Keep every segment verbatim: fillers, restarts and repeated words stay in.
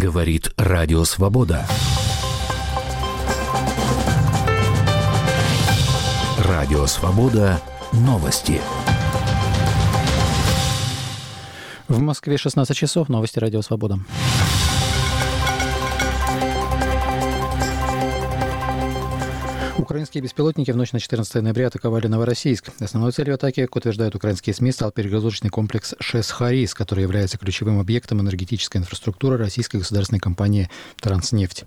Говорит Радио Свобода. Радио Свобода. Новости. В Москве шестнадцать часов. Новости Радио Свобода. Украинские беспилотники в ночь на четырнадцатое ноября атаковали Новороссийск. Основной целью атаки, как утверждают украинские СМИ, стал перегрузочный комплекс ШЭС-Харис, который является ключевым объектом энергетической инфраструктуры российской государственной компании «Транснефть».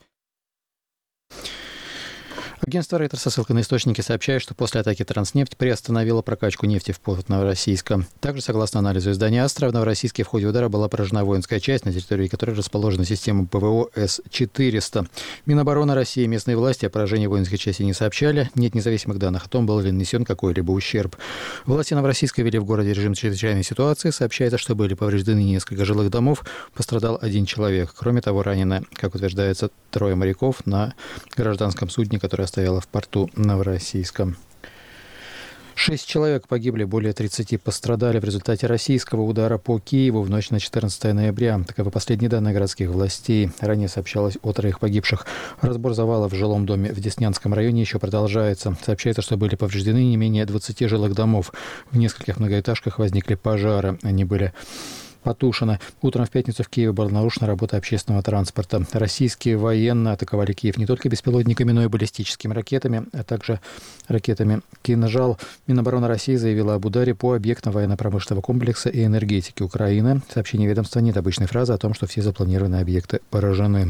Агентство Reuters со ссылкой на источники сообщает, что после атаки «Транснефть» приостановила прокачку нефти в порт Новороссийска. Также, согласно анализу издания «Астра», в Новороссийске в ходе удара была поражена воинская часть, на территории которой расположена система ПВО С четыреста. Минобороны России и местные власти о поражении воинской части не сообщали. Нет независимых данных о том, был ли нанесен какой-либо ущерб. Власти Новороссийска ввели в городе режим чрезвычайной ситуации. Сообщается, что были повреждены несколько жилых домов. Пострадал один человек. Кроме того, ранены, как утверждается, трое моряков на гражданском судне, которое стояла в порту Новороссийска. Шесть человек погибли, более тридцати пострадали в результате российского удара по Киеву в ночь на четырнадцатое ноября. Таковы последние данные городских властей. Ранее сообщалось о троих погибших. Разбор завала в жилом доме в Деснянском районе еще продолжается. Сообщается, что были повреждены не менее двадцати жилых домов. В нескольких многоэтажках возникли пожары. Они были потушено. Утром в пятницу в Киеве была нарушена работа общественного транспорта. Российские военные атаковали Киев не только беспилотниками, но и баллистическими ракетами, а также ракетами «Кинжал». Минобороны России заявила об ударе по объектам военно-промышленного комплекса и энергетики Украины. В сообщении ведомства нет обычной фразы о том, что все запланированные объекты поражены.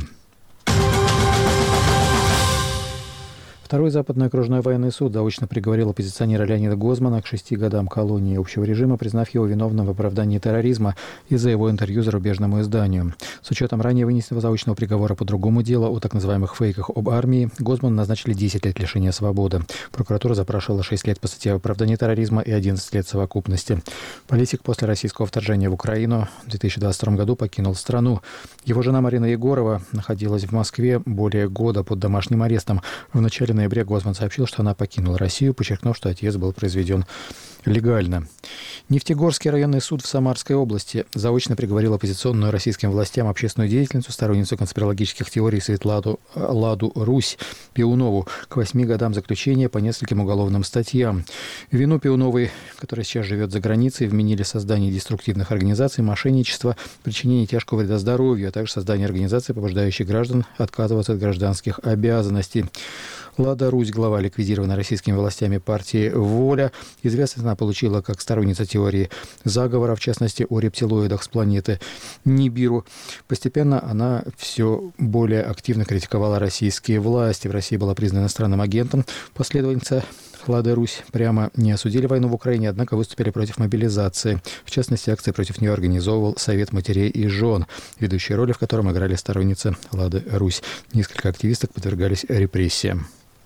Второй Западный окружной военный суд заочно приговорил оппозиционера Леонида Гозмана к шести годам колонии общего режима, признав его виновным в оправдании терроризма из-за его интервью зарубежному изданию. С учетом ранее вынесенного заочного приговора по другому делу о так называемых фейках об армии, Гозману назначили десять лет лишения свободы. Прокуратура запрашивала шесть лет по статье об оправдании терроризма и одиннадцать лет совокупности. Политик после российского вторжения в Украину в две тысячи двадцать втором году покинул страну. Его жена Марина Егорова находилась в Москве более года под домашним арестом. В начале ноября Гозман сообщил, что она покинула Россию, подчеркнув, что отъезд был произведен легально. Нефтегорский районный суд в Самарской области заочно приговорил оппозиционную российским властям общественную деятельницу, сторонницу конспирологических теорий Светлану Ладу Русь Пиунову к восьми годам заключения по нескольким уголовным статьям. Вину Пиуновой, которая сейчас живет за границей, вменили создание деструктивных организаций, мошенничество, причинение тяжкого вреда здоровью, а также создание организаций, побуждающих граждан отказываться от гражданских обязанностей. Лада Русь, глава ликвидированной российскими властями партии «Воля». Известность она получила как сторонница теории заговора, в частности, о рептилоидах с планеты Нибиру. Постепенно она все более активно критиковала российские власти. В России была признана иностранным агентом. Последовательница Лады Русь прямо не осудили войну в Украине, однако выступили против мобилизации. В частности, акции против нее организовывал Совет матерей и жен, ведущие роли в котором играли сторонницы Лады Русь. Несколько активисток подвергались репрессиям.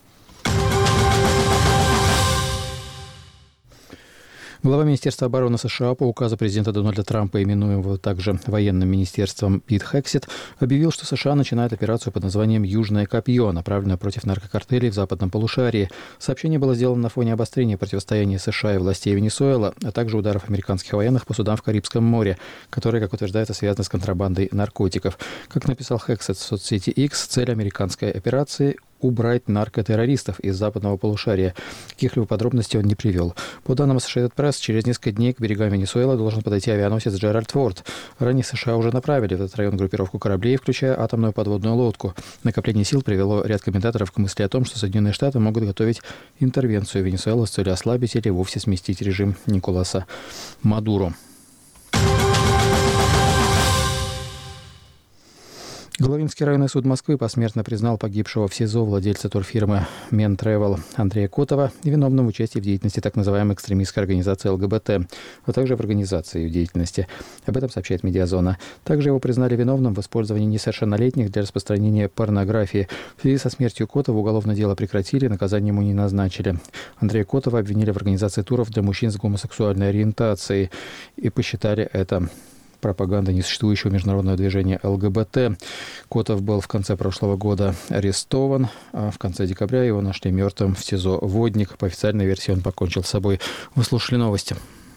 Глава Министерства обороны США по указу президента Дональда Трампа, именуемого также военным министерством, Пит Хексет, объявил, что США начинает операцию под названием «Южное копье», направленную против наркокартелей в западном полушарии. Сообщение было сделано на фоне обострения противостояния США и властей Венесуэлы, а также ударов американских военных по судам в Карибском море, которые, как утверждается, связаны с контрабандой наркотиков. Как написал Хексет в соцсети X, цель американской операции – убрать наркотеррористов из западного полушария. Каких-либо подробностей он не привел. По данным Associated Press, через несколько дней к берегам Венесуэлы должен подойти авианосец Джеральд Форд. Ранее США уже направили в этот район группировку кораблей, включая атомную подводную лодку. Накопление сил привело ряд комментаторов к мысли о том, что Соединенные Штаты могут готовить интервенцию в Венесуэлу с целью ослабить или вовсе сместить режим Николаса Мадуро. Головинский районный суд Москвы посмертно признал погибшего в СИЗО владельца турфирмы Ментревел Андрея Котова виновным в участии в деятельности так называемой экстремистской организации ЛГБТ, а также в организации ее деятельности. Об этом сообщает Медиазона. Также его признали виновным в использовании несовершеннолетних для распространения порнографии. В связи со смертью Котова уголовное дело прекратили, наказание ему не назначили. Андрея Котова обвинили в организации туров для мужчин с гомосексуальной ориентацией и посчитали это пропаганда несуществующего международного движения ЛГБТ. Котов был в конце прошлого года арестован, а в конце декабря его нашли мертвым в СИЗО Водник. По официальной версии он покончил с собой. Вы слушали новости.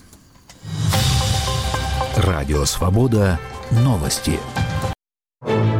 Радио Свобода. Новости.